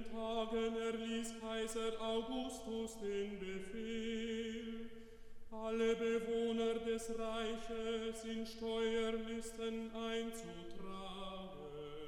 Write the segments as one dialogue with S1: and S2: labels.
S1: Tagen erließ Kaiser Augustus den Befehl, alle Bewohner des Reiches in Steuerlisten einzutragen.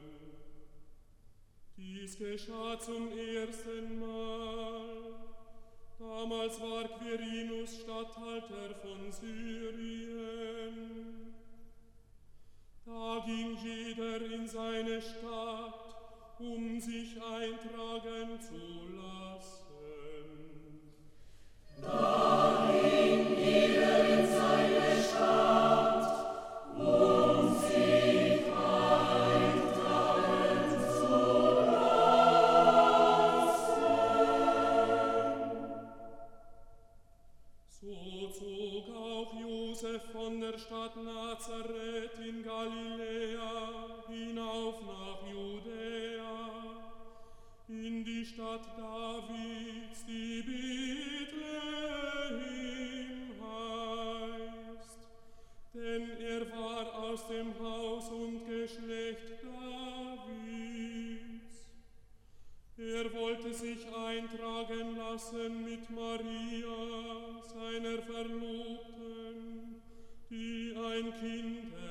S1: Dies geschah zum ersten Mal. Damals war Quirinus Statthalter von Syrien. Da ging jeder in seine Stadt, um sich eintragen zu lassen.
S2: Da ging jeder in seine Stadt, um sich eintragen zu lassen.
S1: So zog auch Josef von der Stadt Nazareth in Galiläa hinauf nach Judäa, in die Stadt Davids, die Bethlehem heißt, denn er war aus dem Haus und Geschlecht Davids. Er wollte sich eintragen lassen mit Maria, seiner Verlobten, die ein Kind